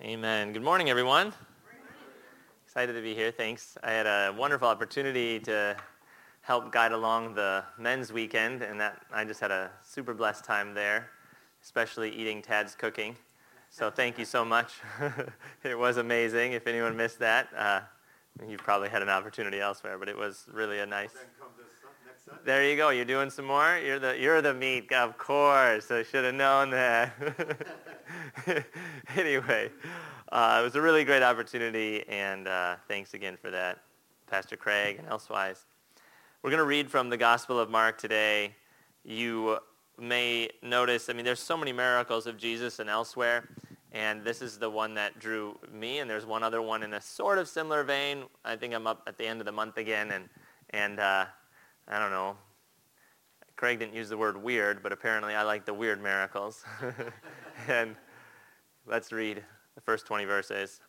Amen. Good morning, everyone. Excited to be here. Thanks. I had a wonderful opportunity to help guide along the men's weekend, and that I just had a super blessed time there, especially eating Tad's cooking. So thank you so much. It was amazing. If anyone missed that, you've probably had an opportunity elsewhere, but it was really a nice. There you go. You're doing some more. You're the meat, of course. I should have known that. Anyway, it was a really great opportunity, and thanks again for that, Pastor Craig and elsewise. We're going to read from the Gospel of Mark today. You may notice, there's so many miracles of Jesus and elsewhere, and this is the one that drew me, and there's one other one in a sort of similar vein. I think I'm up at the end of the month again, and I don't know. Craig didn't use the word weird, but apparently I like the weird miracles. And let's read the first 20 verses.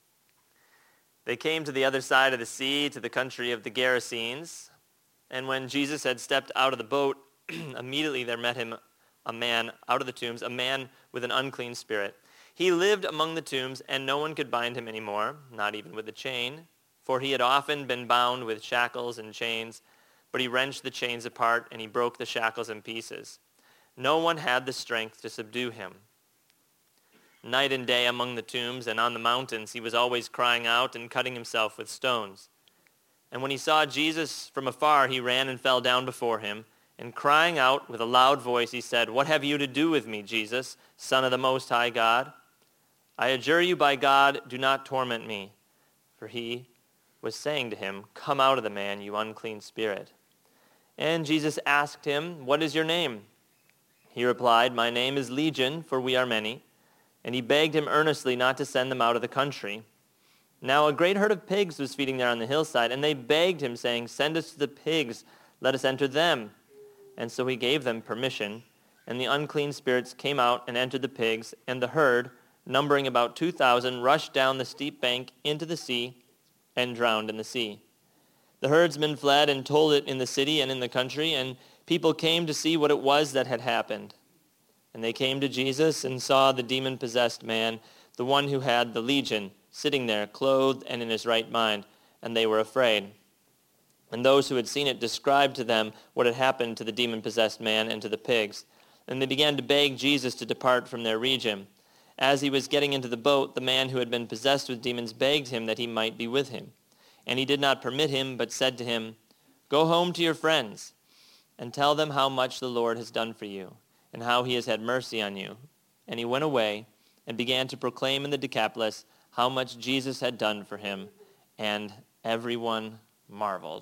They came to the other side of the sea, to the country of the Gerasenes. And when Jesus had stepped out of the boat, immediately there met him a man out of the tombs, a man with an unclean spirit. He lived among the tombs, and no one could bind him anymore, not even with a chain, for he had often been bound with shackles and chains. But he wrenched the chains apart, and he broke the shackles in pieces. No one had the strength to subdue him. Night and day among the tombs and on the mountains, he was always crying out and cutting himself with stones. And when he saw Jesus from afar, he ran and fell down before him, and crying out with a loud voice, he said, "What have you to do with me, Jesus, Son of the Most High God? I adjure you by God, do not torment me." For he was saying to him, "Come out of the man, you unclean spirit." And Jesus asked him, "What is your name?" He replied, "My name is Legion, for we are many." And he begged him earnestly not to send them out of the country. Now a great herd of pigs was feeding there on the hillside, and they begged him, saying, "Send us to the pigs, let us enter them." And so he gave them permission, and the unclean spirits came out and entered the pigs, and the herd, numbering about 2,000, rushed down the steep bank into the sea and drowned in the sea. The herdsmen fled and told it in the city and in the country, and people came to see what it was that had happened. And they came to Jesus and saw the demon-possessed man, the one who had the legion, sitting there, clothed and in his right mind, and they were afraid. And those who had seen it described to them what had happened to the demon-possessed man and to the pigs. And they began to beg Jesus to depart from their region. As he was getting into the boat, the man who had been possessed with demons begged him that he might be with him. And he did not permit him, but said to him, "Go home to your friends, and tell them how much the Lord has done for you, and how he has had mercy on you." And he went away and began to proclaim in the Decapolis how much Jesus had done for him, and everyone marveled.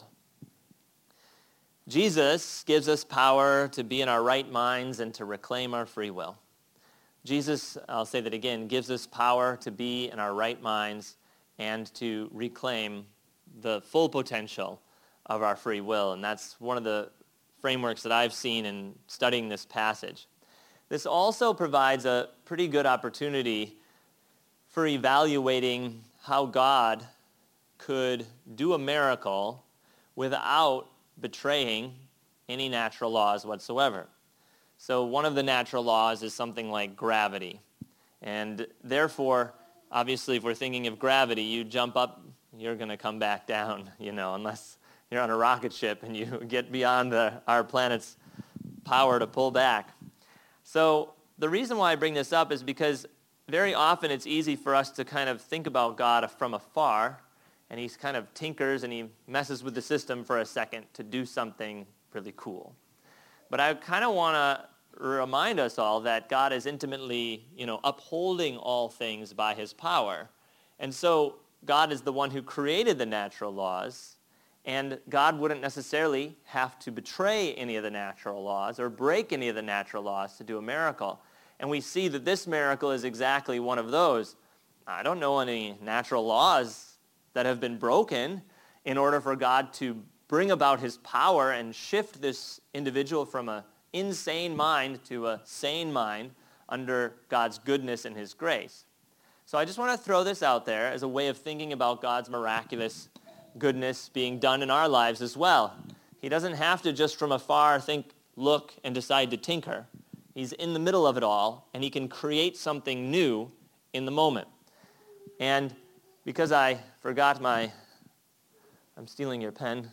Jesus gives us power to be in our right minds and to reclaim our free will. Jesus, I'll say that again, gives us power to be in our right minds and to reclaim the full potential of our free will. And that's one of the frameworks that I've seen in studying this passage. This also provides a pretty good opportunity for evaluating how God could do a miracle without betraying any natural laws whatsoever. So one of the natural laws is something like gravity. And therefore, obviously, if we're thinking of gravity, you jump up, you're going to come back down, unless you're on a rocket ship and you get beyond our planet's power to pull back. So the reason why I bring this up is because very often it's easy for us to kind of think about God from afar, and he kind of tinkers and he messes with the system for a second to do something really cool. But I kind of want to remind us all that God is intimately, upholding all things by his power. And so God is the one who created the natural laws, and God wouldn't necessarily have to betray any of the natural laws or break any of the natural laws to do a miracle. And we see that this miracle is exactly one of those. I don't know any natural laws that have been broken in order for God to bring about his power and shift this individual from an insane mind to a sane mind under God's goodness and his grace. So I just want to throw this out there as a way of thinking about God's miraculous goodness being done in our lives as well. He doesn't have to just from afar think, look, and decide to tinker. He's in the middle of it all, and he can create something new in the moment. And because I forgot I'm stealing your pen.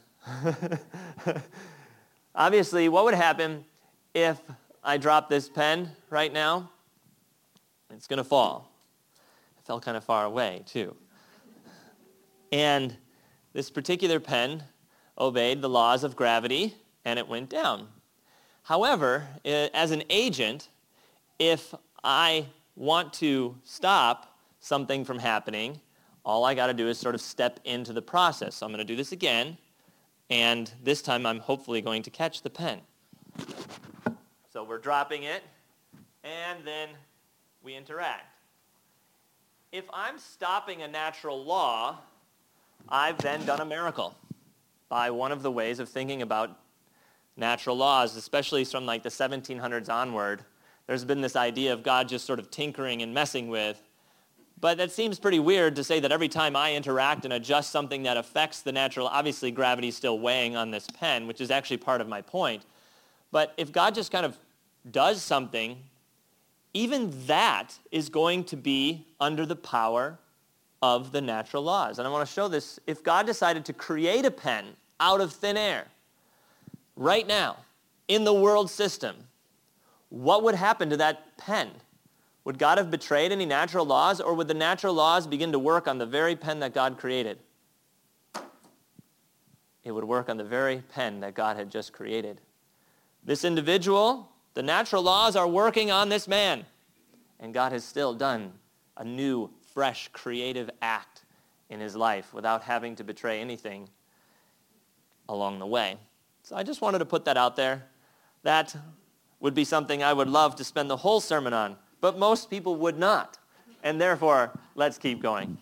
Obviously, what would happen if I drop this pen right now? It's going to fall. It fell kind of far away, too. And this particular pen obeyed the laws of gravity, and it went down. However, as an agent, if I want to stop something from happening, all I got to do is sort of step into the process. So I'm going to do this again, and this time I'm hopefully going to catch the pen. So we're dropping it, and then we interact. If I'm stopping a natural law, I've then done a miracle by one of the ways of thinking about natural laws, especially from like the 1700s onward. There's been this idea of God just sort of tinkering and messing with. But that seems pretty weird to say that every time I interact and adjust something that affects the natural, obviously gravity's still weighing on this pen, which is actually part of my point. But if God just kind of does something, even that is going to be under the power of the natural laws. And I want to show this. If God decided to create a pen out of thin air, right now, in the world system, what would happen to that pen? Would God have betrayed any natural laws, or would the natural laws begin to work on the very pen that God created? It would work on the very pen that God had just created. This individual, the natural laws are working on this man, and God has still done a new, fresh, creative act in his life without having to betray anything along the way. So I just wanted to put that out there. That would be something I would love to spend the whole sermon on, but most people would not. And therefore, let's keep going.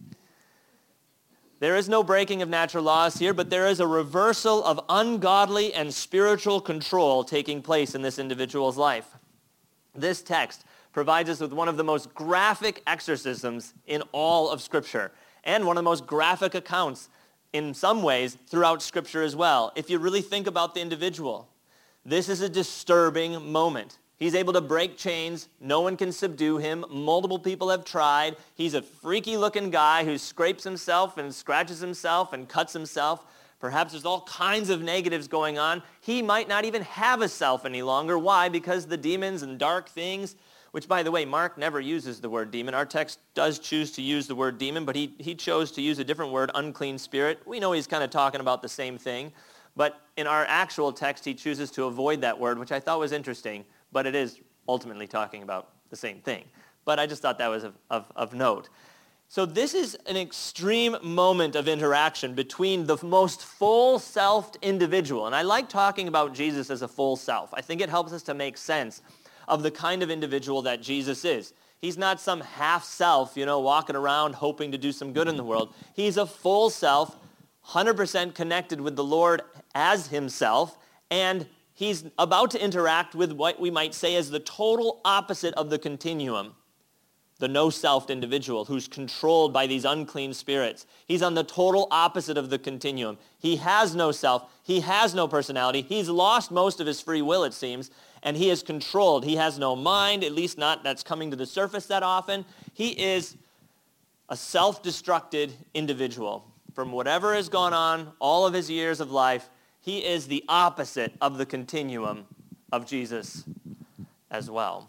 There is no breaking of natural laws here, but there is a reversal of ungodly and spiritual control taking place in this individual's life. This text provides us with one of the most graphic exorcisms in all of Scripture, and one of the most graphic accounts in some ways throughout Scripture as well. If you really think about the individual, this is a disturbing moment. He's able to break chains. No one can subdue him. Multiple people have tried. He's a freaky-looking guy who scrapes himself and scratches himself and cuts himself. Perhaps there's all kinds of negatives going on. He might not even have a self any longer. Why? Because the demons and dark things, which, by the way, Mark never uses the word demon. Our text does choose to use the word demon, but he chose to use a different word, unclean spirit. We know he's kind of talking about the same thing. But in our actual text, he chooses to avoid that word, which I thought was interesting. But it is ultimately talking about the same thing. But I just thought that was of note. So this is an extreme moment of interaction between the most full-selfed individual. And I like talking about Jesus as a full self. I think it helps us to make sense of the kind of individual that Jesus is. He's not some half self, walking around hoping to do some good in the world. He's a full self, 100% connected with the Lord as himself, and he's about to interact with what we might say is the total opposite of the continuum, the no-self individual who's controlled by these unclean spirits. He's on the total opposite of the continuum. He has no self. He has no personality. He's lost most of his free will, it seems, and he is controlled. He has no mind, at least not that's coming to the surface that often. He is a self-destructed individual. From whatever has gone on, all of his years of life, he is the opposite of the continuum of Jesus as well.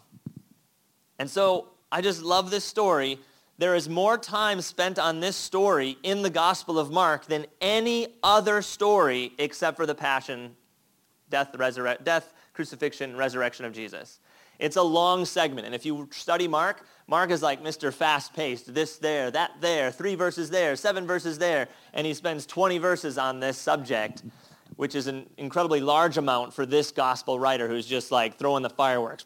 And so I just love this story. There is more time spent on this story in the Gospel of Mark than any other story except for the passion, death, crucifixion, resurrection of Jesus. It's a long segment. And if you study Mark, Mark is like Mr. Fast-paced, this there, that there, 3 verses there, 7 verses there, and he spends 20 verses on this subject, which is an incredibly large amount for this gospel writer who's just like throwing the fireworks.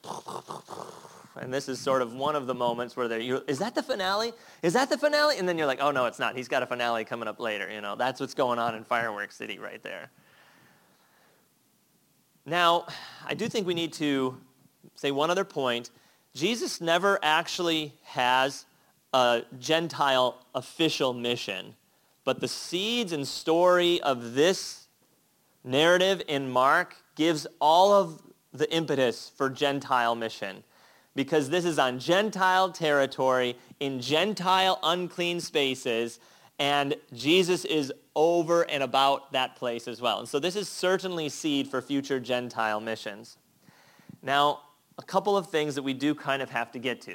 And this is sort of one of the moments where is that the finale? Is that the finale? And then you're like, oh, no, it's not. He's got a finale coming up later. That's what's going on in Fireworks City right there. Now, I do think we need to say one other point. Jesus never actually has a Gentile official mission, but the seeds and story of this narrative in Mark gives all of the impetus for Gentile mission. because this is on Gentile territory, in Gentile unclean spaces, and Jesus is over and about that place as well. And so this is certainly seed for future Gentile missions. Now, a couple of things that we do kind of have to get to.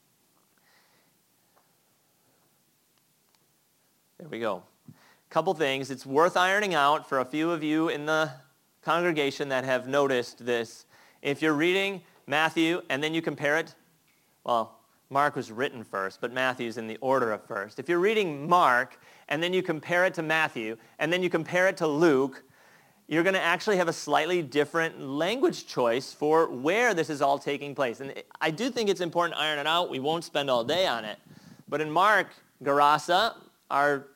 There we go. Couple things. It's worth ironing out for a few of you in the congregation that have noticed this. If you're reading Matthew and then you compare it, well, Mark was written first, but Matthew's in the order of first. If you're reading Mark and then you compare it to Matthew and then you compare it to Luke, you're going to actually have a slightly different language choice for where this is all taking place. And I do think it's important to iron it out. We won't spend all day on it. But in Mark, Gerasa, our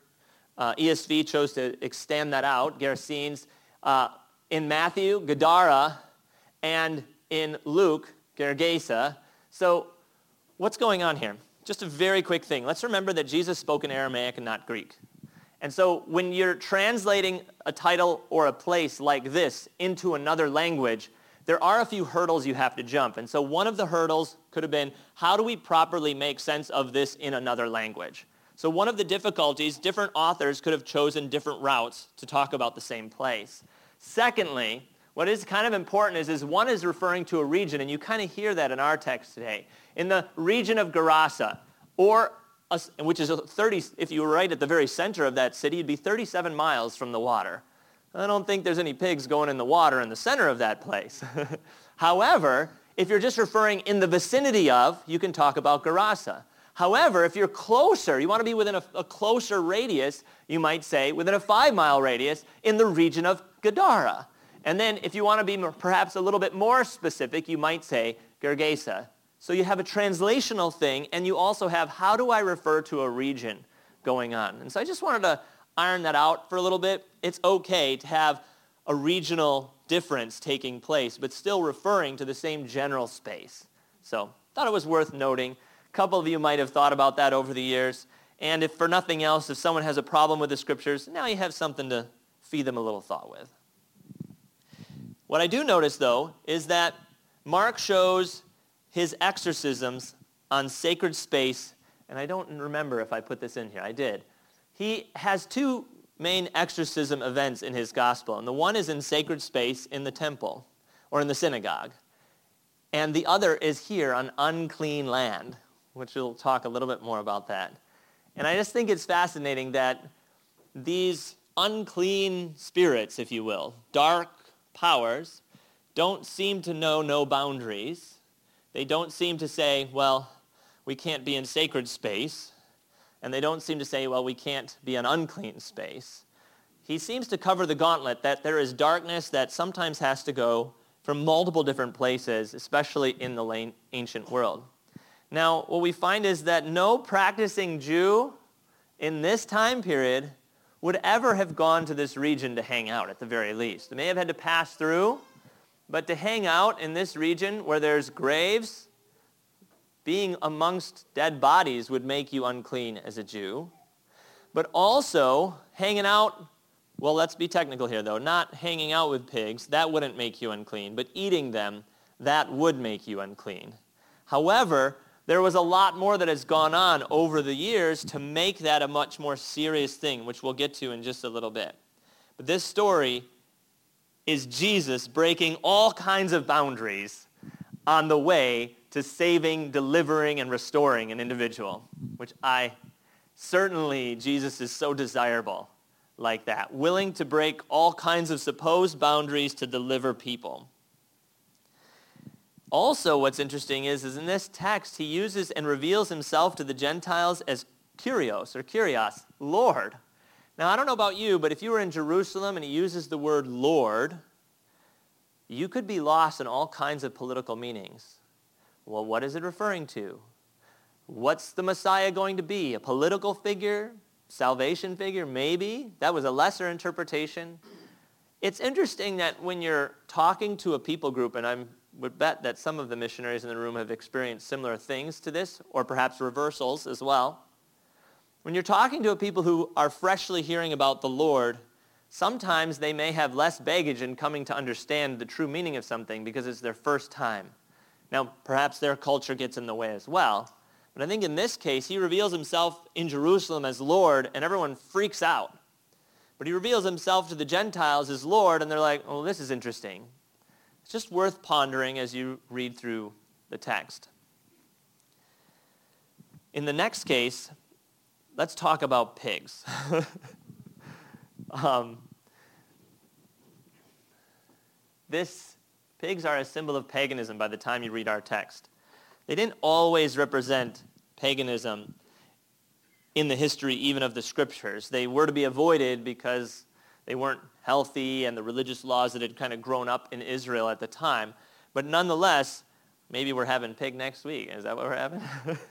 ESV chose to extend that out, Gerasenes. In Matthew, Gadara, and in Luke, Gergesa. So what's going on here? Just a very quick thing. Let's remember that Jesus spoke in Aramaic and not Greek. And so when you're translating a title or a place like this into another language, there are a few hurdles you have to jump. And so one of the hurdles could have been, how do we properly make sense of this in another language? So one of the difficulties, different authors could have chosen different routes to talk about the same place. Secondly, what is kind of important is one is referring to a region, and you kind of hear that in our text today. In the region of Gerasa, which is 30, if you were right at the very center of that city, you'd be 37 miles from the water. I don't think there's any pigs going in the water in the center of that place. However, if you're just referring in the vicinity of, you can talk about Gerasa. However, if you're closer, you want to be within a closer radius, you might say within a 5-mile radius in the region of Gadara. And then if you want to be perhaps a little bit more specific, you might say Gergesa. So you have a translational thing, and you also have how do I refer to a region going on. And so I just wanted to iron that out for a little bit. It's okay to have a regional difference taking place, but still referring to the same general space. So thought it was worth noting. A couple of you might have thought about that over the years. And if for nothing else, if someone has a problem with the scriptures, now you have something to feed them a little thought with. What I do notice, though, is that Mark shows his exorcisms on sacred space, and I don't remember if I put this in here. I did. He has two main exorcism events in his gospel, and the one is in sacred space in the temple or in the synagogue, and the other is here on unclean land, which we'll talk a little bit more about that. And I just think it's fascinating that these unclean spirits, if you will, dark powers, don't seem to know no boundaries. They don't seem to say, well, we can't be in sacred space. And they don't seem to say, well, we can't be in unclean space. He seems to cover the gauntlet that there is darkness that sometimes has to go from multiple different places, especially in the ancient world. Now, what we find is that no practicing Jew in this time period would ever have gone to this region to hang out, at the very least. They may have had to pass through, but to hang out in this region where there's graves, being amongst dead bodies would make you unclean as a Jew. But also, hanging out, well, let's be technical here, though, not hanging out with pigs, that wouldn't make you unclean, but eating them, that would make you unclean. However, there was a lot more that has gone on over the years to make that a much more serious thing, which we'll get to in just a little bit. But this story is Jesus breaking all kinds of boundaries on the way to saving, delivering, and restoring an individual, which certainly Jesus is so desirable like that, willing to break all kinds of supposed boundaries to deliver people. Also, what's interesting is in this text, he uses and reveals himself to the Gentiles as Kyrios, or Kyrios, Lord. Now, I don't know about you, but if you were in Jerusalem and he uses the word Lord, you could be lost in all kinds of political meanings. Well, what is it referring to? What's the Messiah going to be? A political figure? Salvation figure? Maybe. That was a lesser interpretation. It's interesting that when you're talking to a people group, and I would bet that some of the missionaries in the room have experienced similar things to this, or perhaps reversals as well. When you're talking to a people who are freshly hearing about the Lord, sometimes they may have less baggage in coming to understand the true meaning of something because it's their first time Now, perhaps their culture gets in the way as well. But I think in this case, he reveals himself in Jerusalem as Lord, and everyone freaks out. But he reveals himself to the Gentiles as Lord, and they're like, oh, this is interesting. It's just worth pondering as you read through the text. In the next case, let's talk about pigs. Pigs are a symbol of paganism by the time you read our text. They didn't always represent paganism in the history even of the scriptures. They were to be avoided because they weren't healthy and the religious laws that had kind of grown up in Israel at the time. But nonetheless, maybe we're having pig next week. Is that what we're having?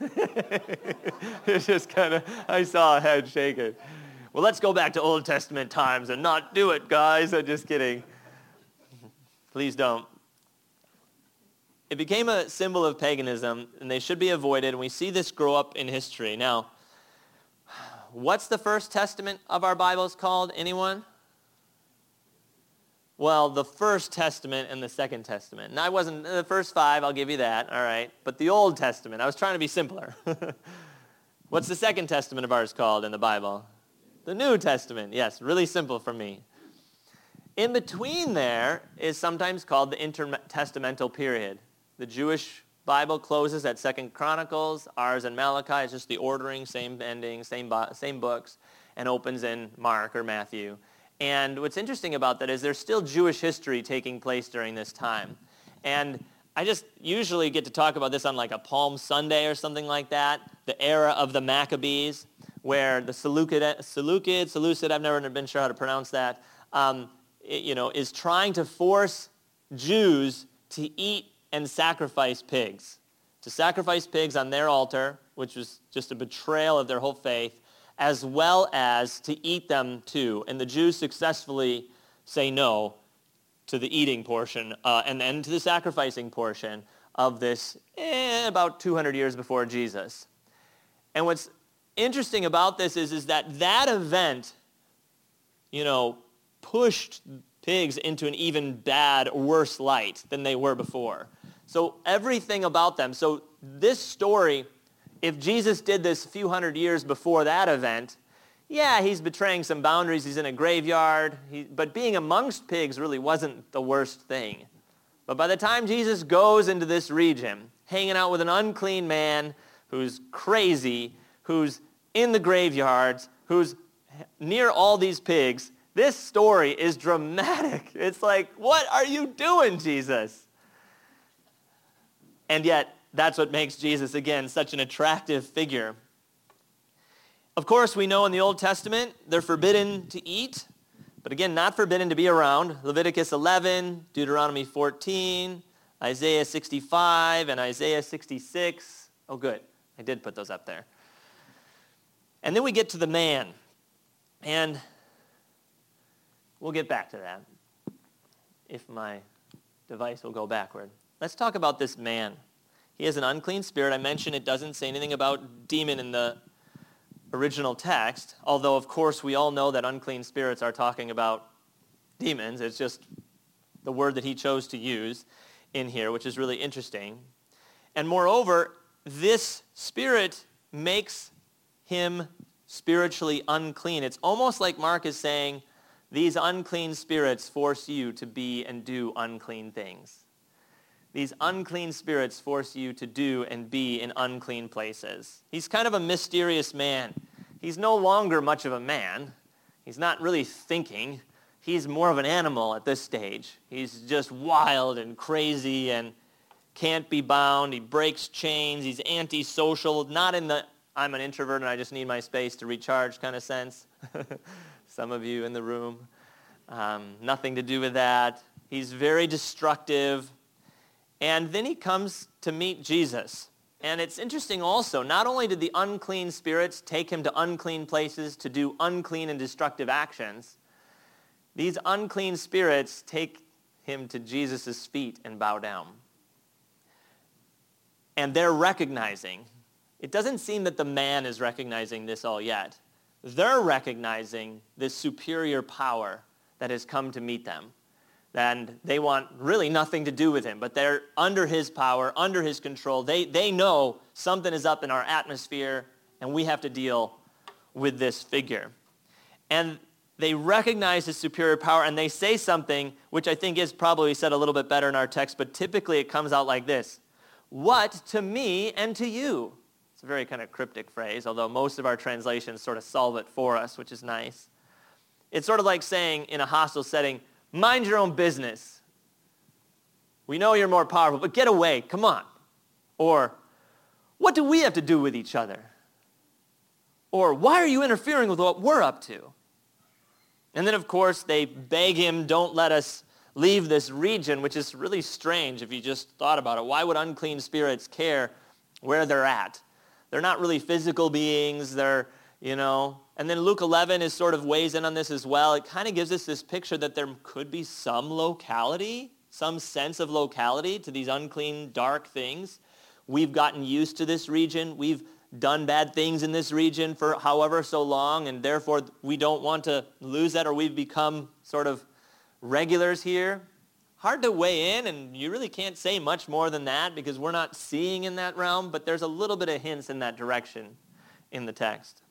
It's just kind of, I saw a head shaking. Well, let's go back to Old Testament times and not do it, guys. I'm just kidding. Please don't. It became a symbol of paganism, and they should be avoided, and we see this grow up in history. Now, what's the First Testament of our Bibles called? Anyone? Well, the First Testament and the Second Testament. And I wasn't, the first 5, I'll give you that, all right. But the Old Testament, I was trying to be simpler. What's the Second Testament of ours called in the Bible? The New Testament, yes, really simple for me. In between there is sometimes called the intertestamental period. The Jewish Bible closes at 2 Chronicles. Ours and Malachi is just the ordering, same ending, same books, and opens in Mark or Matthew. And what's interesting about that is there's still Jewish history taking place during this time. And I just usually get to talk about this on like a Palm Sunday or something like that, the era of the Maccabees, where the Seleucid, I've never been sure how to pronounce that, is trying to force Jews to eat and sacrifice pigs. To sacrifice pigs on their altar, which was just a betrayal of their whole faith, as well as to eat them too. And the Jews successfully say no to the eating portion and then to the sacrificing portion of this about 200 years before Jesus. And what's interesting about this is that event, pushed pigs into an even bad, worse light than they were before. So everything about them. So this story, if Jesus did this a few hundred years before that event, yeah, he's betraying some boundaries. He's in a graveyard. But being amongst pigs really wasn't the worst thing. But by the time Jesus goes into this region, hanging out with an unclean man who's crazy, who's in the graveyards, who's near all these pigs, this story is dramatic. It's like, what are you doing, Jesus? And yet, that's what makes Jesus, again, such an attractive figure. Of course, we know in the Old Testament, they're forbidden to eat, but again, not forbidden to be around. Leviticus 11, Deuteronomy 14, Isaiah 65, and Isaiah 66. Oh, good. I did put those up there. And then we get to the man. And we'll get back to that if my device will go backward. Let's talk about this man. He has an unclean spirit. I mentioned it doesn't say anything about demon in the original text, although, of course, we all know that unclean spirits are talking about demons. It's just the word that he chose to use in here, which is really interesting. And moreover, this spirit makes him spiritually unclean. It's almost like Mark is saying, these unclean spirits force you to be and do unclean things. These unclean spirits force you to do and be in unclean places. He's kind of a mysterious man. He's no longer much of a man. He's not really thinking. He's more of an animal at this stage. He's just wild and crazy and can't be bound. He breaks chains. He's antisocial, not in the I'm an introvert and I just need my space to recharge kind of sense. Some of you in the room. Nothing to do with that. He's very destructive. And then he comes to meet Jesus. And it's interesting also, not only did the unclean spirits take him to unclean places to do unclean and destructive actions, these unclean spirits take him to Jesus' feet and bow down. And they're recognizing, it doesn't seem that the man is recognizing this all yet. They're recognizing this superior power that has come to meet them. and they want really nothing to do with him, but they're under his power, under his control. They know something is up in our atmosphere, and we have to deal with this figure. And they recognize his superior power, and they say something, which I think is probably said a little bit better in our text, but typically it comes out like this: "What to me and to you?" It's a very kind of cryptic phrase, although most of our translations sort of solve it for us, which is nice. It's sort of like saying in a hostile setting, "Mind your own business. We know you're more powerful, but get away, come on." Or, "What do we have to do with each other?" Or, "Why are you interfering with what we're up to?" And then, of course, they beg him, "Don't let us leave this region," which is really strange if you just thought about it. Why would unclean spirits care where they're at? They're not really physical beings. They're, And then Luke 11 is sort of weighs in on this as well. It kind of gives us this picture that there could be some locality, some sense of locality to these unclean, dark things. We've gotten used to this region. We've done bad things in this region for however so long, and therefore we don't want to lose that, or we've become sort of regulars here. Hard to weigh in, and you really can't say much more than that because we're not seeing in that realm, but there's a little bit of hints in that direction in the text.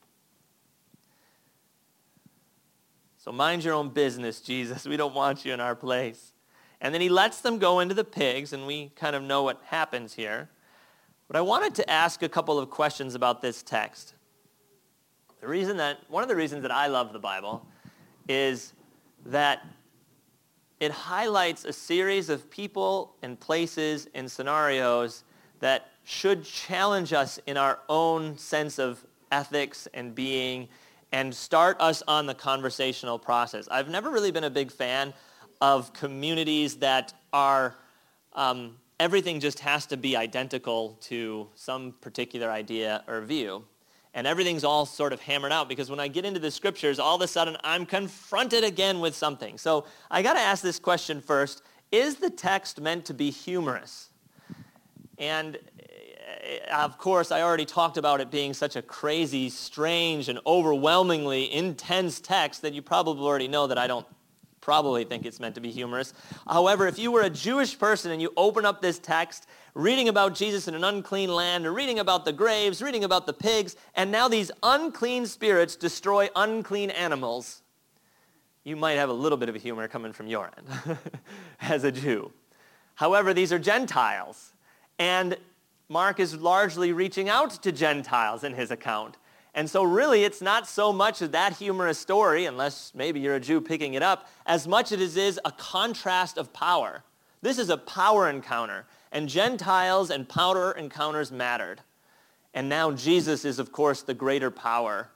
So mind your own business, Jesus. We don't want you in our place. And then he lets them go into the pigs, and we kind of know what happens here. But I wanted to ask a couple of questions about this text. One of the reasons that I love the Bible is that it highlights a series of people and places and scenarios that should challenge us in our own sense of ethics and being and start us on the conversational process. I've never really been a big fan of communities that are, everything just has to be identical to some particular idea or view. And everything's all sort of hammered out, because when I get into the scriptures, all of a sudden I'm confronted again with something. So I got to ask this question first. Is the text meant to be humorous? And of course, I already talked about it being such a crazy, strange, and overwhelmingly intense text that you probably already know that I don't probably think it's meant to be humorous. However, if you were a Jewish person and you open up this text, reading about Jesus in an unclean land, or reading about the graves, reading about the pigs, and now these unclean spirits destroy unclean animals, you might have a little bit of a humor coming from your end as a Jew. However, these are Gentiles, and Mark is largely reaching out to Gentiles in his account. And so really, it's not so much of that humorous story, unless maybe you're a Jew picking it up, as much as it is a contrast of power. This is a power encounter, and Gentiles and power encounters mattered. And now Jesus is, of course, the greater power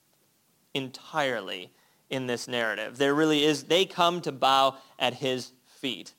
entirely in this narrative. There really is, they come to bow at his feet.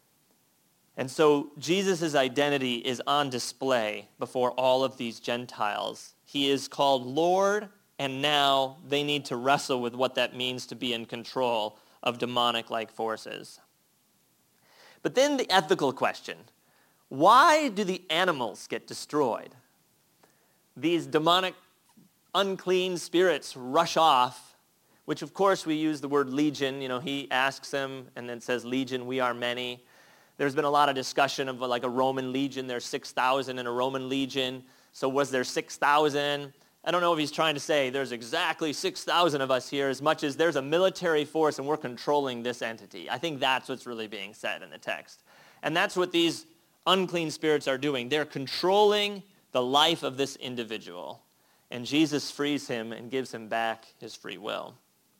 And so Jesus' identity is on display before all of these Gentiles. He is called Lord, and now they need to wrestle with what that means to be in control of demonic-like forces. But then the ethical question: why do the animals get destroyed? These demonic, unclean spirits rush off, which of course we use the word legion. He asks them and then says, "Legion, we are many." There's been a lot of discussion of like a Roman legion. There's 6,000 in a Roman legion. So was there 6,000? I don't know if he's trying to say there's exactly 6,000 of us here, as much as there's a military force and we're controlling this entity. I think that's what's really being said in the text. And that's what these unclean spirits are doing. They're controlling the life of this individual. And Jesus frees him and gives him back his free will.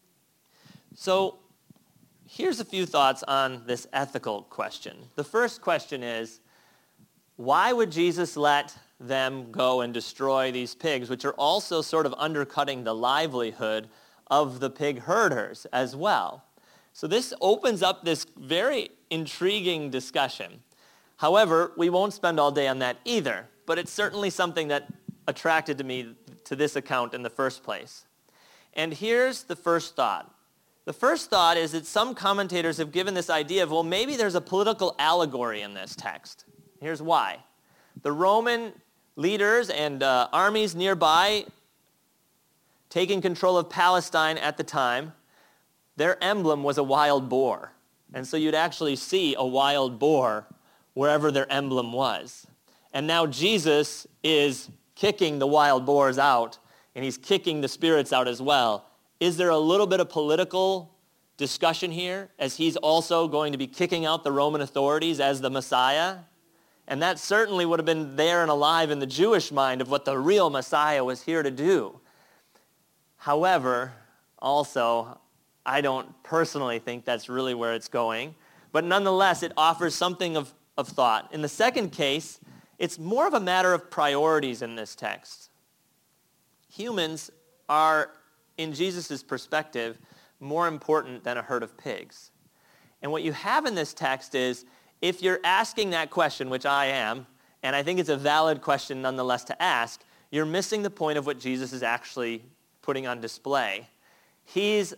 So here's a few thoughts on this ethical question. The first question is, why would Jesus let them go and destroy these pigs, which are also sort of undercutting the livelihood of the pig herders as well? So this opens up this very intriguing discussion. However, we won't spend all day on that either, but it's certainly something that attracted me to this account in the first place. And here's the first thought. The first thought is that some commentators have given this idea of, well, maybe there's a political allegory in this text. Here's why. The Roman leaders and armies nearby, taking control of Palestine at the time, their emblem was a wild boar. And so you'd actually see a wild boar wherever their emblem was. And now Jesus is kicking the wild boars out, and he's kicking the spirits out as well. Is there a little bit of political discussion here, as he's also going to be kicking out the Roman authorities as the Messiah? And that certainly would have been there and alive in the Jewish mind of what the real Messiah was here to do. However, also, I don't personally think that's really where it's going. But nonetheless, it offers something of thought. In the second case, it's more of a matter of priorities in this text. Humans are, in Jesus' perspective, more important than a herd of pigs. And what you have in this text is, if you're asking that question, which I am, and I think it's a valid question nonetheless to ask, you're missing the point of what Jesus is actually putting on display. He's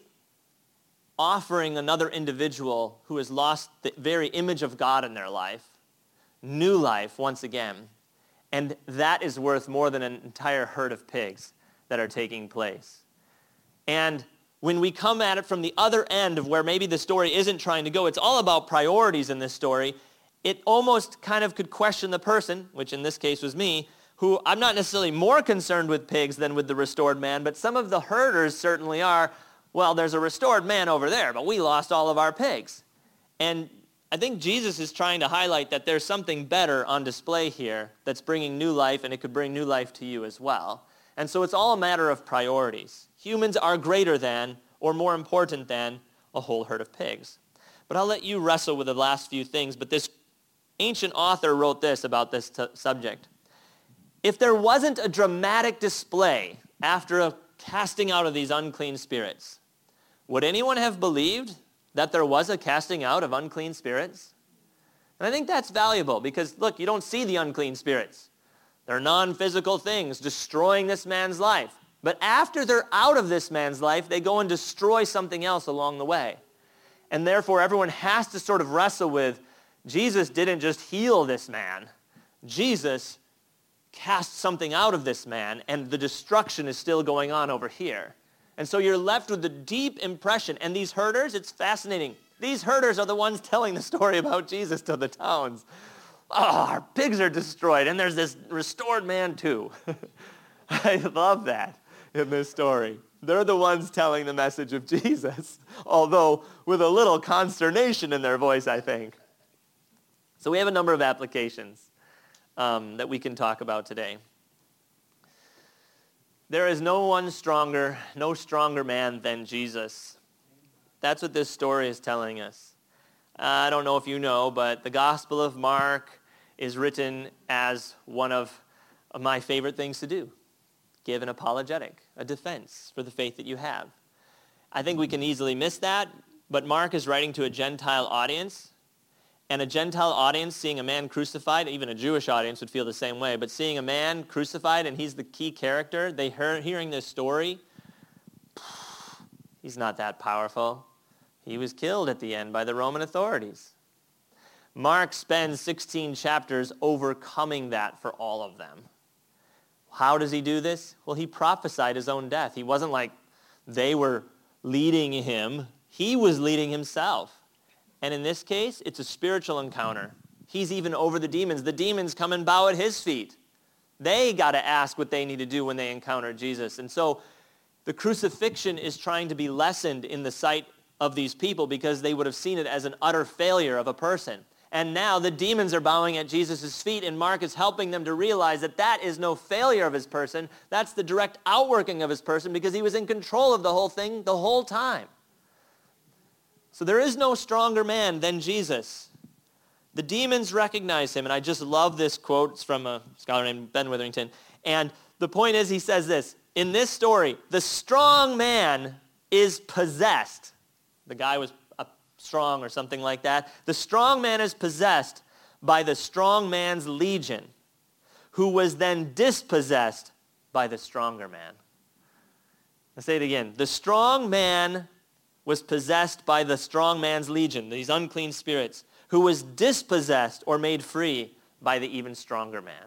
offering another individual who has lost the very image of God in their life, new life once again. And that is worth more than an entire herd of pigs that are taking place. And when we come at it from the other end of where maybe the story isn't trying to go, it's all about priorities in this story, it almost kind of could question the person, which in this case was me, who I'm not necessarily more concerned with pigs than with the restored man, but some of the herders certainly are. Well, there's a restored man over there, but we lost all of our pigs. And I think Jesus is trying to highlight that there's something better on display here that's bringing new life, and it could bring new life to you as well. And so it's all a matter of priorities. Humans are greater than or more important than a whole herd of pigs. But I'll let you wrestle with the last few things. But this ancient author wrote this about this subject. If there wasn't a dramatic display after a casting out of these unclean spirits, would anyone have believed that there was a casting out of unclean spirits? And I think that's valuable because, look, you don't see the unclean spirits. They're non-physical things destroying this man's life. But after they're out of this man's life, they go and destroy something else along the way. And therefore, everyone has to sort of wrestle with, Jesus didn't just heal this man. Jesus cast something out of this man, and the destruction is still going on over here. And so you're left with the deep impression. And these herders, it's fascinating. These herders are the ones telling the story about Jesus to the towns. Oh, our pigs are destroyed, and there's this restored man too. I love that in this story. They're the ones telling the message of Jesus, although with a little consternation in their voice, I think. So we have a number of applications that we can talk about today. There is no stronger man than Jesus. That's what this story is telling us. I don't know if you know, but the Gospel of Mark is written as one of my favorite things to do. Give an apologetic, a defense for the faith that you have. I think we can easily miss that, but Mark is writing to a Gentile audience, and a Gentile audience seeing a man crucified, even a Jewish audience would feel the same way, but seeing a man crucified and he's the key character, hearing this story, he's not that powerful. He was killed at the end by the Roman authorities. Mark spends 16 chapters overcoming that for all of them. How does he do this? Well, he prophesied his own death. He wasn't like they were leading him. He was leading himself. And in this case, it's a spiritual encounter. He's even over the demons. The demons come and bow at his feet. They got to ask what they need to do when they encounter Jesus. And so the crucifixion is trying to be lessened in the sight of these people because they would have seen it as an utter failure of a person. And now the demons are bowing at Jesus' feet, and Mark is helping them to realize that that is no failure of his person. That's the direct outworking of his person because he was in control of the whole thing the whole time. So there is no stronger man than Jesus. The demons recognize him, and I just love this quote. It's from a scholar named Ben Witherington. And the point is, he says this, in this story, the strong man is possessed. The guy was strong or something like that. The strong man is possessed by the strong man's legion, who was then dispossessed by the stronger man. I'll say it again. The strong man was possessed by the strong man's legion, these unclean spirits, who was dispossessed or made free by the even stronger man.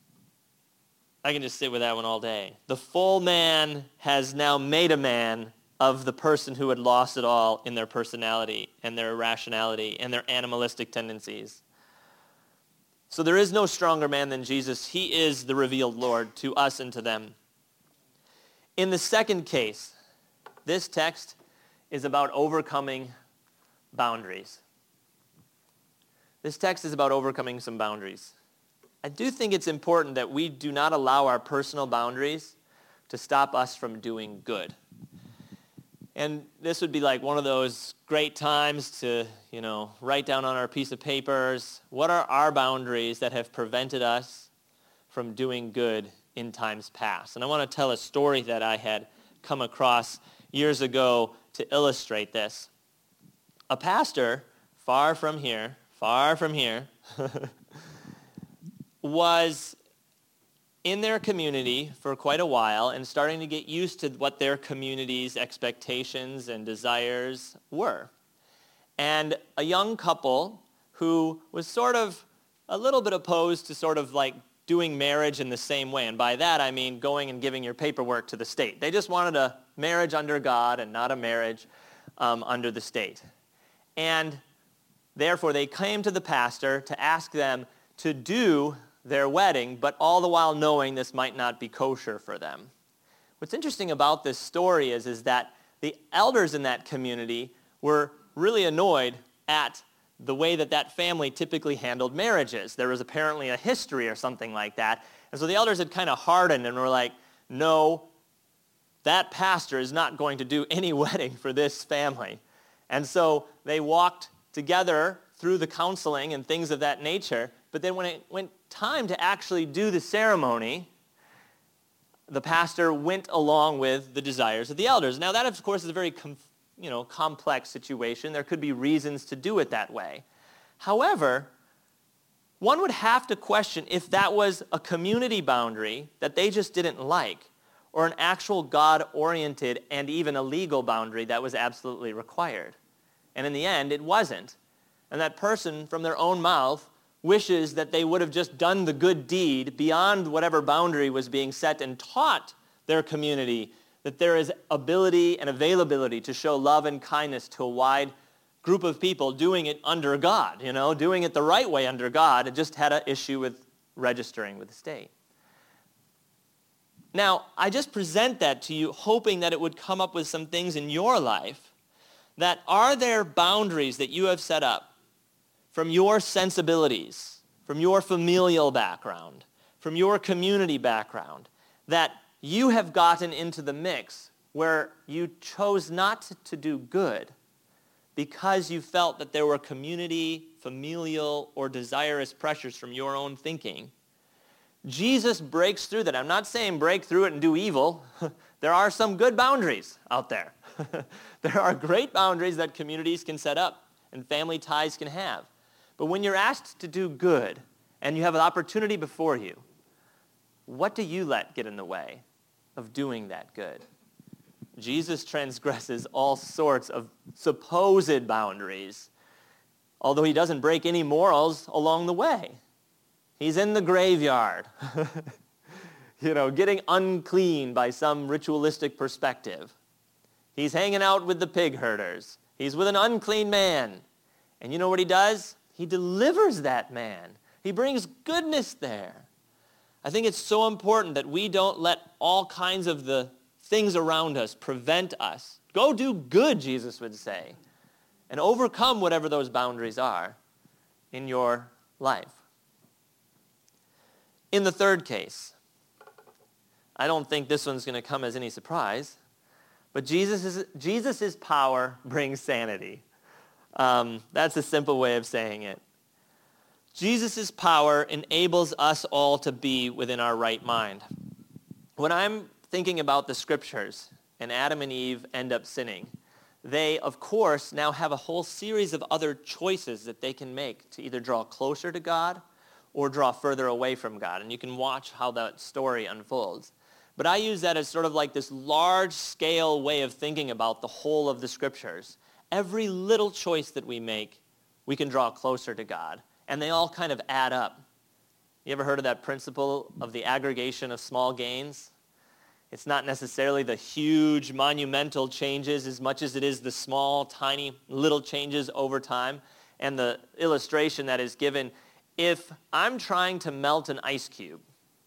I can just sit with that one all day. The full man has now made a man of the person who had lost it all in their personality and their irrationality and their animalistic tendencies. So there is no stronger man than Jesus. He is the revealed Lord to us and to them. In the second case, this text is about overcoming boundaries. This text is about overcoming some boundaries. I do think it's important that we do not allow our personal boundaries to stop us from doing good. And this would be like one of those great times to, write down on our piece of papers, what are our boundaries that have prevented us from doing good in times past? And I want to tell a story that I had come across years ago to illustrate this. A pastor far from here, was in their community for quite a while and starting to get used to what their community's expectations and desires were. And a young couple who was sort of a little bit opposed to sort of like doing marriage in the same way. And by that I mean going and giving your paperwork to the state. They just wanted a marriage under God and not a marriage under the state. And therefore they came to the pastor to ask them to do their wedding, but all the while knowing this might not be kosher for them. What's interesting about this story is that the elders in that community were really annoyed at the way that family typically handled marriages. There was apparently a history or something like that. And so the elders had kind of hardened and were like, no, that pastor is not going to do any wedding for this family. And so they walked together through the counseling and things of that nature. But then when it went time to actually do the ceremony, the pastor went along with the desires of the elders. Now that, of course, is a very complex situation. There could be reasons to do it that way. However, one would have to question if that was a community boundary that they just didn't like, or an actual God-oriented and even a legal boundary that was absolutely required. And in the end, it wasn't. And that person, from their own mouth, wishes that they would have just done the good deed beyond whatever boundary was being set and taught their community that there is ability and availability to show love and kindness to a wide group of people doing it under God, doing it the right way under God, and just had an issue with registering with the state. Now, I just present that to you hoping that it would come up with some things in your life that are there boundaries that you have set up from your sensibilities, from your familial background, from your community background, that you have gotten into the mix where you chose not to do good because you felt that there were community, familial, or desirous pressures from your own thinking. Jesus breaks through that. I'm not saying break through it and do evil. There are some good boundaries out there. There are great boundaries that communities can set up and family ties can have. But when you're asked to do good and you have an opportunity before you, what do you let get in the way of doing that good? Jesus transgresses all sorts of supposed boundaries, although he doesn't break any morals along the way. He's in the graveyard, getting unclean by some ritualistic perspective. He's hanging out with the pig herders. He's with an unclean man. And you know what he does? He delivers that man. He brings goodness there. I think it's so important that we don't let all kinds of the things around us prevent us. Go do good, Jesus would say, and overcome whatever those boundaries are in your life. In the third case, I don't think this one's going to come as any surprise, but Jesus' power brings sanity. That's a simple way of saying it. Jesus' power enables us all to be within our right mind. When I'm thinking about the scriptures and Adam and Eve end up sinning, they, of course, now have a whole series of other choices that they can make to either draw closer to God or draw further away from God. And you can watch how that story unfolds. But I use that as sort of like this large-scale way of thinking about the whole of the scriptures. Every little choice that we make, we can draw closer to God. And they all kind of add up. You ever heard of that principle of the aggregation of small gains? It's not necessarily the huge monumental changes as much as it is the small, tiny, little changes over time. And the illustration that is given, if I'm trying to melt an ice cube,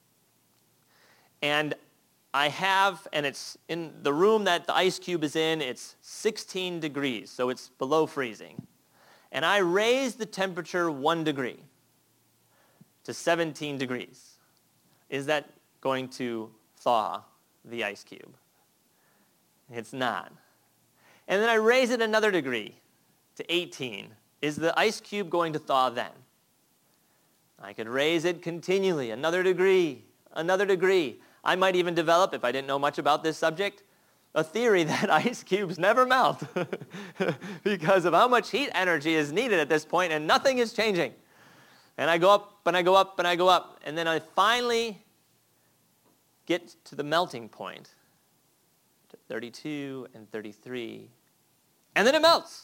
and it's in the room that the ice cube is in, it's 16 degrees, so it's below freezing. And I raise the temperature 1 degree to 17 degrees. Is that going to thaw the ice cube? It's not. And then I raise it another degree to 18. Is the ice cube going to thaw then? I could raise it continually, another degree, another degree. I might even develop, if I didn't know much about this subject, a theory that ice cubes never melt because of how much heat energy is needed at this point, and nothing is changing. And I go up, and I go up, and I go up, and then I finally get to the melting point, to 32 and 33, and then it melts.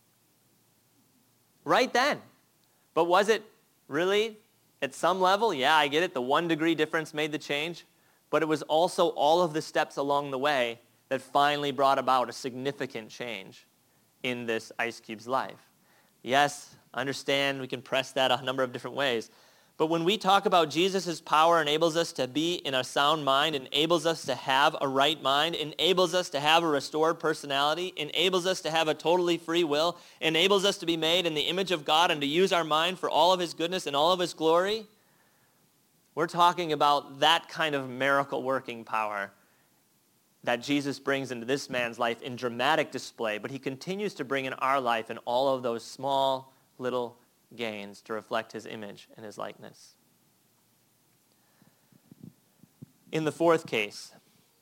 Right then. But was it really at some level? Yeah, I get it. The 1 degree difference made the change. But it was also all of the steps along the way that finally brought about a significant change in this ice cube's life. Yes, I understand we can press that a number of different ways. But when we talk about Jesus' power enables us to be in a sound mind, enables us to have a right mind, enables us to have a restored personality, enables us to have a totally free will, enables us to be made in the image of God and to use our mind for all of his goodness and all of his glory, we're talking about that kind of miracle working power that Jesus brings into this man's life in dramatic display, but he continues to bring in our life in all of those small little gains to reflect his image and his likeness. In the fourth case,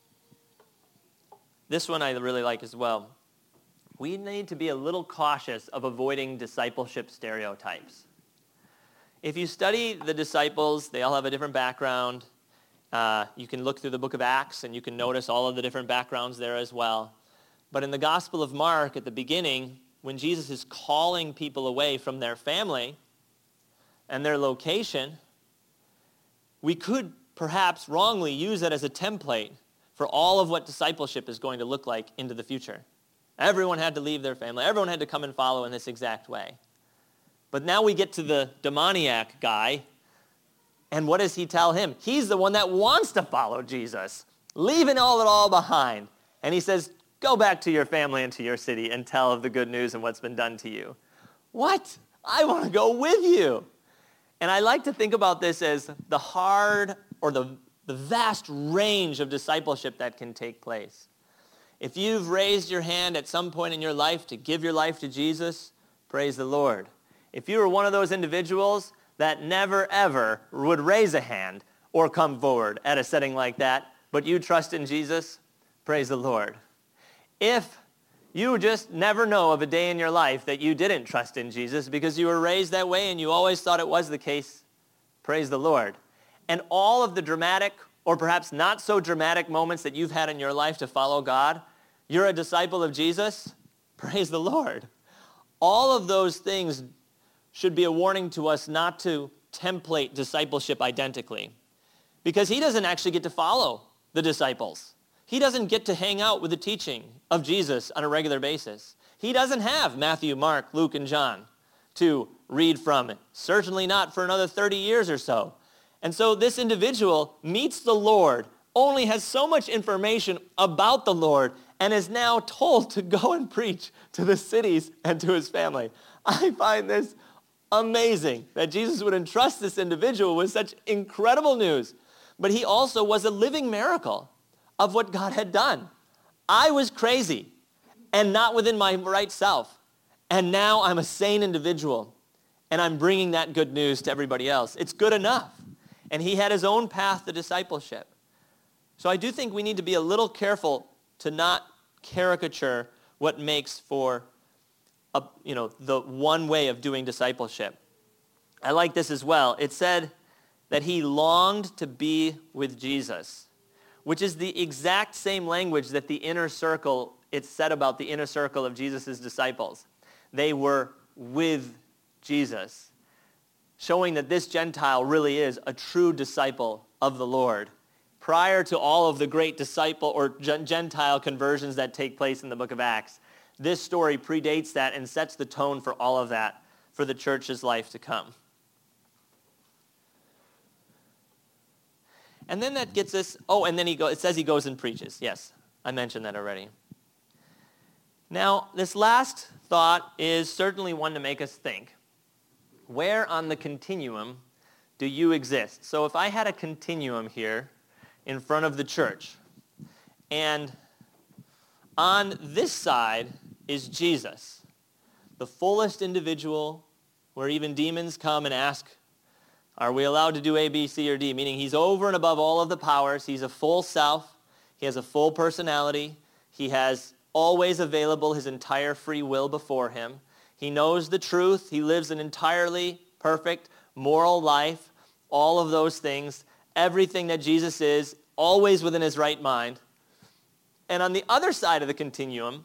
this one I really like as well. We need to be a little cautious of avoiding discipleship stereotypes. If you study the disciples, they all have a different background. You can look through the book of Acts and you can notice all of the different backgrounds there as well. But in the Gospel of Mark, at the beginning, when Jesus is calling people away from their family and their location, we could perhaps wrongly use it as a template for all of what discipleship is going to look like into the future. Everyone had to leave their family. Everyone had to come and follow in this exact way. But now we get to the demoniac guy, and what does he tell him? He's the one that wants to follow Jesus, leaving it all behind. And he says, go back to your family and to your city and tell of the good news and what's been done to you. What? I want to go with you. And I like to think about this as the hard or the vast range of discipleship that can take place. If you've raised your hand at some point in your life to give your life to Jesus, praise the Lord. If you were one of those individuals that never, ever would raise a hand or come forward at a setting like that, but you trust in Jesus, praise the Lord. If you just never know of a day in your life that you didn't trust in Jesus because you were raised that way and you always thought it was the case, praise the Lord. And all of the dramatic or perhaps not so dramatic moments that you've had in your life to follow God, you're a disciple of Jesus, praise the Lord. All of those things should be a warning to us not to template discipleship identically. Because he doesn't actually get to follow the disciples. He doesn't get to hang out with the teaching of Jesus on a regular basis. He doesn't have Matthew, Mark, Luke, and John to read from it. Certainly not for another 30 years or so. And so this individual meets the Lord, only has so much information about the Lord, and is now told to go and preach to the cities and to his family. I find this amazing that Jesus would entrust this individual with such incredible news. But he also was a living miracle of what God had done. I was crazy and not within my right self. And now I'm a sane individual. And I'm bringing that good news to everybody else. It's good enough. And he had his own path to discipleship. So I do think we need to be a little careful to not caricature what makes for the one way of doing discipleship. I like this as well. It said that he longed to be with Jesus, which is the exact same language that the inner circle, it's said about the inner circle of Jesus' disciples. They were with Jesus, showing that this Gentile really is a true disciple of the Lord. prior to all of the great disciple or Gentile conversions that take place in the book of Acts. This story predates that and sets the tone for all of that for the church's life to come. And then that gets us, and then it says he goes and preaches. Yes, I mentioned that already. Now, this last thought is certainly one to make us think. Where on the continuum do you exist? So if I had a continuum here in front of the church, and on this side is Jesus, the fullest individual, where even demons come and ask, are we allowed to do A, B, C, or D? Meaning he's over and above all of the powers. He's a full self. He has a full personality. He has always available his entire free will before him. He knows the truth. He lives an entirely perfect moral life. All of those things, everything that Jesus is, always within his right mind. And on the other side of the continuum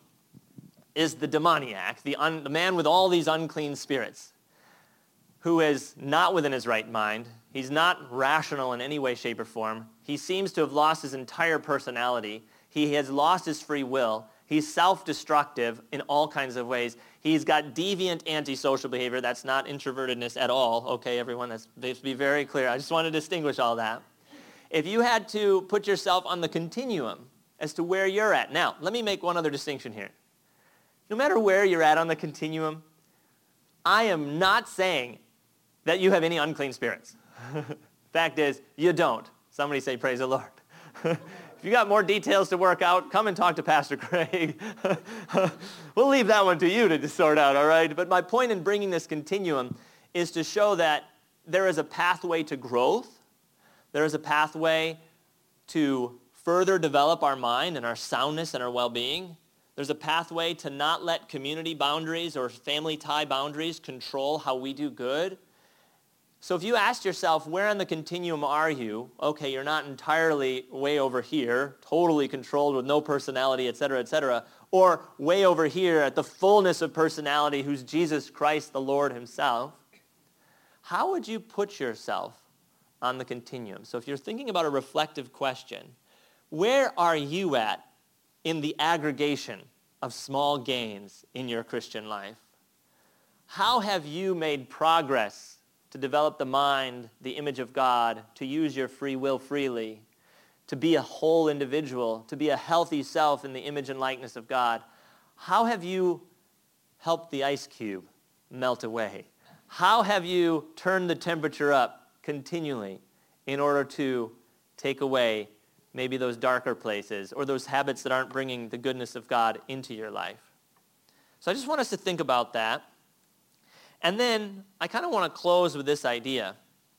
is the demoniac, the man with all these unclean spirits, who is not within his right mind. He's not rational in any way, shape, or form. He seems to have lost his entire personality. He has lost his free will. He's self-destructive in all kinds of ways. He's got deviant antisocial behavior. That's not introvertedness at all. Okay, everyone, let's be very clear. I just want to distinguish all that. If you had to put yourself on the continuum as to where you're at. Now, let me make one other distinction here. No matter where you're at on the continuum, I am not saying that you have any unclean spirits. Fact is, you don't. Somebody say, praise the Lord. If you got more details to work out, come and talk to Pastor Craig. We'll leave that one to you to sort out, all right? But my point in bringing this continuum is to show that there is a pathway to growth. There is a pathway to further develop our mind and our soundness and our well-being. There's a pathway to not let community boundaries or family tie boundaries control how we do good. So if you ask yourself, where on the continuum are you? Okay, you're not entirely way over here, totally controlled with no personality, etc., or way over here at the fullness of personality, who's Jesus Christ, the Lord himself. How would you put yourself on the continuum? So if you're thinking about a reflective question, where are you at in the aggregation of small gains in your Christian life? How have you made progress to develop the mind, the image of God, to use your free will freely, to be a whole individual, to be a healthy self in the image and likeness of God? How have you helped the ice cube melt away? How have you turned the temperature up continually in order to take away maybe those darker places or those habits that aren't bringing the goodness of God into your life? So I just want us to think about that. And then I kind of want to close with this idea.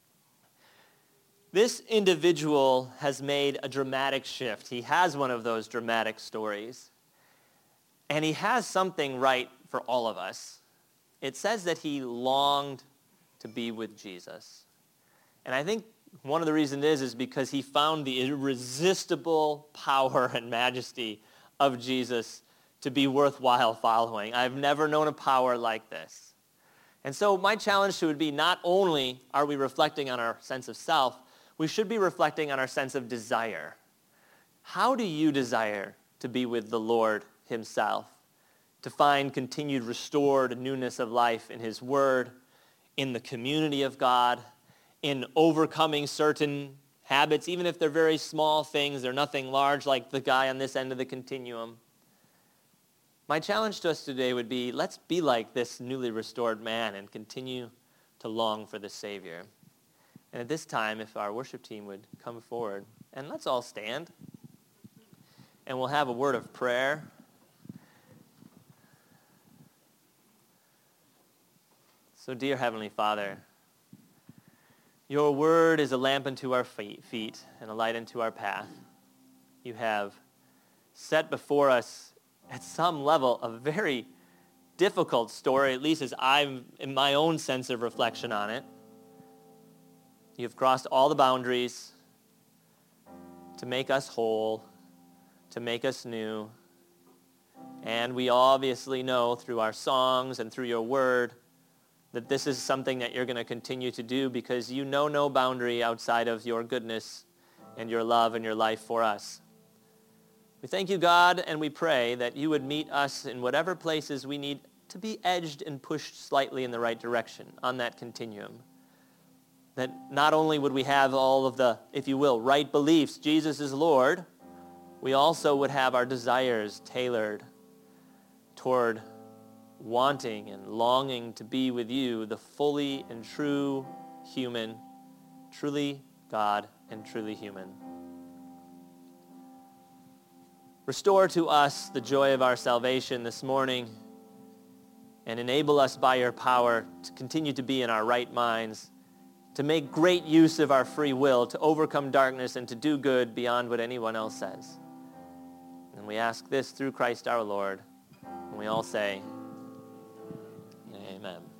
This individual has made a dramatic shift. He has one of those dramatic stories. And he has something right for all of us. It says that he longed to be with Jesus. And I think one of the reasons is because he found the irresistible power and majesty of Jesus to be worthwhile following. I've never known a power like this. And so my challenge would be, not only are we reflecting on our sense of self, we should be reflecting on our sense of desire. How do you desire to be with the Lord himself, to find continued restored newness of life in his word, in the community of God, in overcoming certain habits, even if they're very small things, they're nothing large like the guy on this end of the continuum? My challenge to us today would be, let's be like this newly restored man and continue to long for the Savior. And at this time, if our worship team would come forward, and let's all stand, and we'll have a word of prayer. So, dear Heavenly Father, your word is a lamp unto our feet and a light unto our path. You have set before us, at some level, a very difficult story, at least as I'm in my own sense of reflection on it. You've crossed all the boundaries to make us whole, to make us new. And we obviously know through our songs and through your word that this is something that you're going to continue to do, because you know no boundary outside of your goodness and your love and your life for us. We thank you, God, and we pray that you would meet us in whatever places we need to be edged and pushed slightly in the right direction on that continuum. That not only would we have all of the, if you will, right beliefs, Jesus is Lord, we also would have our desires tailored toward wanting and longing to be with you, the fully and true human, truly God and truly human. Restore to us the joy of our salvation this morning and enable us by your power to continue to be in our right minds, to make great use of our free will, to overcome darkness and to do good beyond what anyone else says. And we ask this through Christ our Lord. And we all say, Amen.